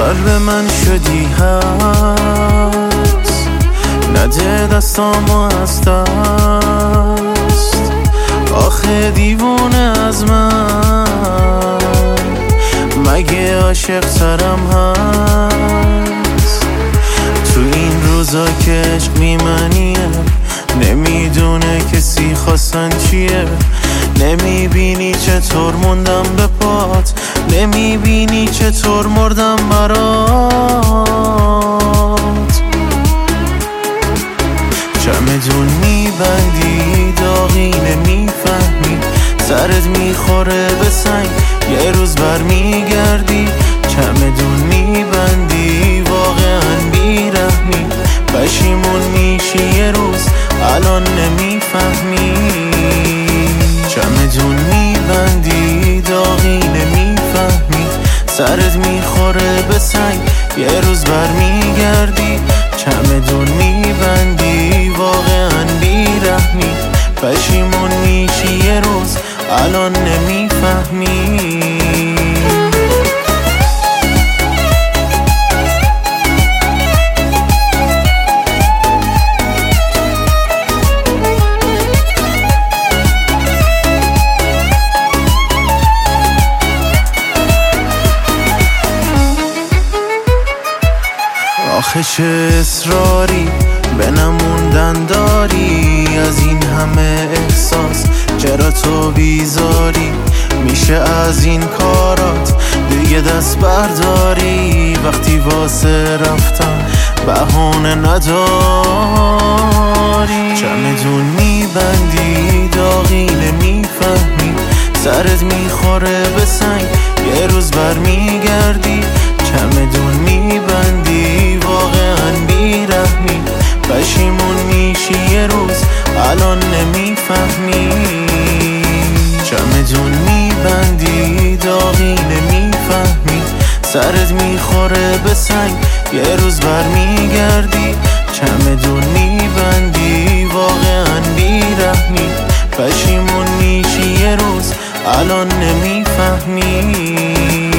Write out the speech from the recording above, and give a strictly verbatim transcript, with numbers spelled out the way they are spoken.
قلب من شدی هست، نده دستامو از دست. آخه دیوونه از من مگه عاشق ترم هست؟ تو این روزا که عشق میمنیه، نمیدونه کسی خواستن چیه. نمیبینی چطور موندم به پات، نمیبینی چطور مردم برات. چمدون میبندی داغی نمیفهمی، سرت میخوره به سنگ یه روز برمیگردی. چمدون میبندی واقعا بیرحمی، پشیمون میشی یه روز الان نمیفهمی. چمدون میبندی داغی نمیفهمی، سرت میخوره به سنگ یه روز برمیگردی. چمدون میبندی واقعا بیرحمی، پشیمون میشی یه روز الان نمیفهمی. آخه چه اصراری به نموندن داری، از این همه احساس چرا تو بیزاری؟ میشه از این کارات دیگه دست برداری، وقتی واسه رفتن بهونه نداری. چمدون میبندی داغی نمیفهمی، سرت میخوره به سنگ یه روز برمیگردی. چمدون میبندی واقعا بیرحمی، پشیمون میشی یه روز الان نمیفهمی. چمدون میبندی داغی نمیفهمی، سرت میخوره به سنگ یه روز برمیگردی. چمدون میبندی واقعا بیرحمی، پشیمون میشی یه روز الان نمیفهمی.